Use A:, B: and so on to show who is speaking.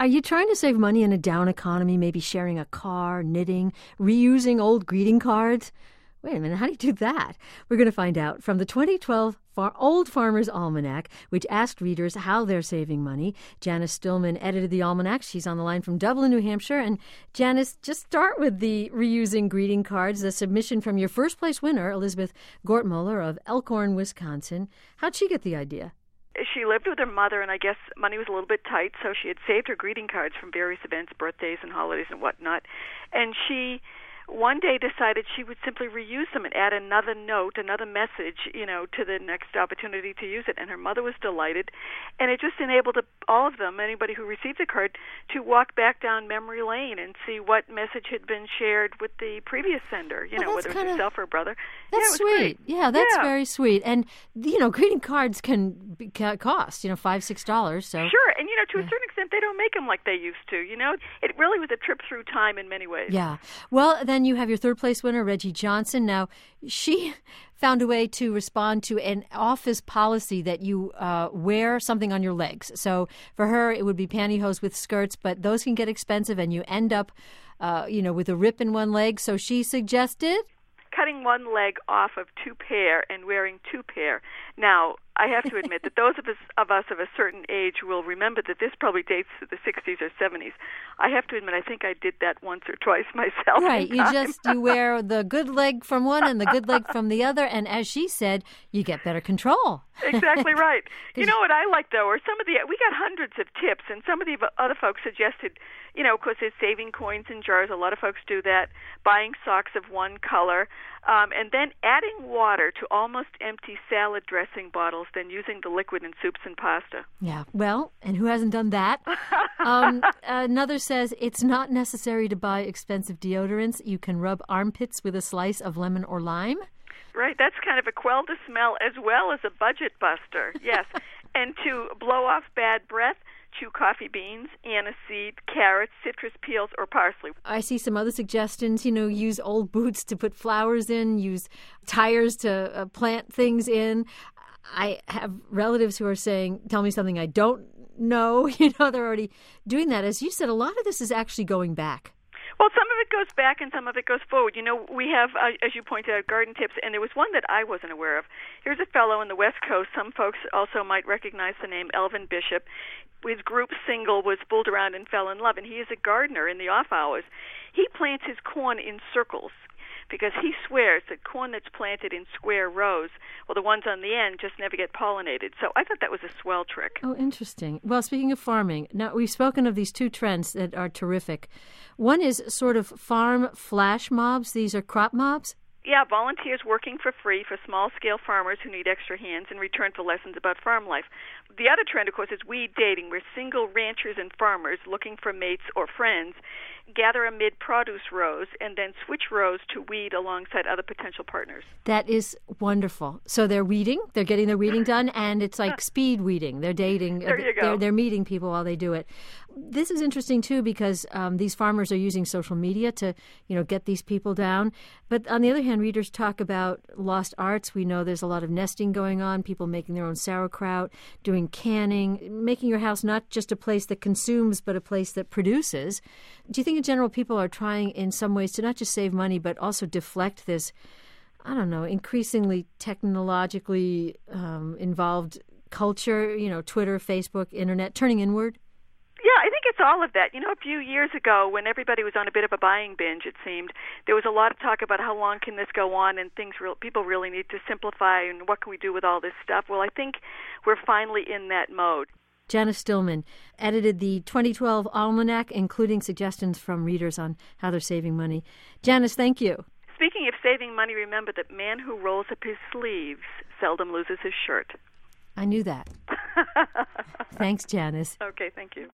A: Are you trying to save money in a down economy, maybe sharing a car, knitting, reusing old greeting cards? Wait a minute, how do you do that? We're going to find out from the 2012 Old Farmer's Almanac, which asked readers how they're saving money. Janice Stillman edited the almanac. She's on the line from Dublin, New Hampshire. And Janice, just start with the reusing greeting cards, the submission from your first place winner, Elizabeth Gortmuller of Elkhorn, Wisconsin. How'd she get the idea?
B: She lived with her mother, and I guess money was a little bit tight, so she had saved her greeting cards from various events, birthdays and holidays and whatnot. And she one day decided she would simply reuse them and add another note, another message, to the next opportunity to use it. And her mother was delighted. And it just enabled all of them, anybody who received the card, to walk back down memory lane and see what message had been shared with the previous sender, whether it was herself or her brother.
A: That's sweet. Yeah, that's very sweet. And, greeting cards can cost, $5, $6. So.
B: Sure. And, to a certain extent, they don't make them like they used to. It really was a trip through time in many ways.
A: Yeah. Well, then you have your third place winner, Reggie Johnson. Now, she found a way to respond to an office policy that you wear something on your legs. So for her, it would be pantyhose with skirts, but those can get expensive and you end up, with a rip in one leg. So she suggested
B: cutting one leg off of two pair and wearing two pair. Now, I have to admit that those of us of a certain age will remember that this probably dates to the 60s or 70s. I have to admit, I think I did that once or twice myself.
A: Right. You wear the good leg from one and the good leg from the other, and as she said, you get better control.
B: Exactly right. You know what I like, though, we got hundreds of tips, and some of the other folks suggested, of course, there's saving coins in jars. A lot of folks do that, buying socks of one color, and then adding water to almost empty salad dressing bottles, then using the liquid in soups and pasta.
A: Yeah, well, and who hasn't done that? Another says it's not necessary to buy expensive deodorants. You can rub armpits with a slice of lemon or lime.
B: Right, that's kind of a quell the smell as well as a budget buster, yes. And to blow off bad breath, chew coffee beans, aniseed, carrots, citrus peels, or parsley.
A: I see some other suggestions, use old boots to put flowers in, use tires to plant things in. I have relatives who are saying, tell me something I don't know. They're already doing that. As you said, a lot of this is actually going back.
B: Well, some of it goes back and some of it goes forward. We have, as you pointed out, garden tips, and there was one that I wasn't aware of. Here's a fellow in the West Coast. Some folks also might recognize the name Elvin Bishop. His group single was Fooled Around and Fell in Love, and he is a gardener in the off hours. He plants his corn in circles because he swears that corn that's planted in square rows, well, the ones on the end just never get pollinated. So I thought that was a swell trick.
A: Oh, interesting. Well, speaking of farming, now we've spoken of these two trends that are terrific. One is sort of farm flash mobs. These are crop mobs.
B: Yeah, volunteers working for free for small-scale farmers who need extra hands in return for lessons about farm life. The other trend, of course, is weed dating, where single ranchers and farmers looking for mates or friends gather amid produce rows and then switch rows to weed alongside other potential partners.
A: That is wonderful. So they're weeding, they're getting their weeding done, and it's like speed weeding. They're dating.
B: There you go.
A: They're meeting people while they do it. This is interesting, too, because these farmers are using social media to, get these people down. But on the other hand, readers talk about lost arts. We know there's a lot of nesting going on, people making their own sauerkraut, doing canning, making your house not just a place that consumes, but a place that produces. Do you think in general people are trying in some ways to not just save money, but also deflect this, increasingly technologically involved culture, Twitter, Facebook, internet, turning inward?
B: Yeah, I think it's all of that. A few years ago, when everybody was on a bit of a buying binge, it seemed, there was a lot of talk about how long can this go on and people really need to simplify and what can we do with all this stuff. Well, I think we're finally in that mode.
A: Janice Stillman edited the 2012 Almanac, including suggestions from readers on how they're saving money. Janice, thank you.
B: Speaking of saving money, remember that man who rolls up his sleeves seldom loses his shirt.
A: I knew that. Thanks, Janice.
B: Okay, thank you.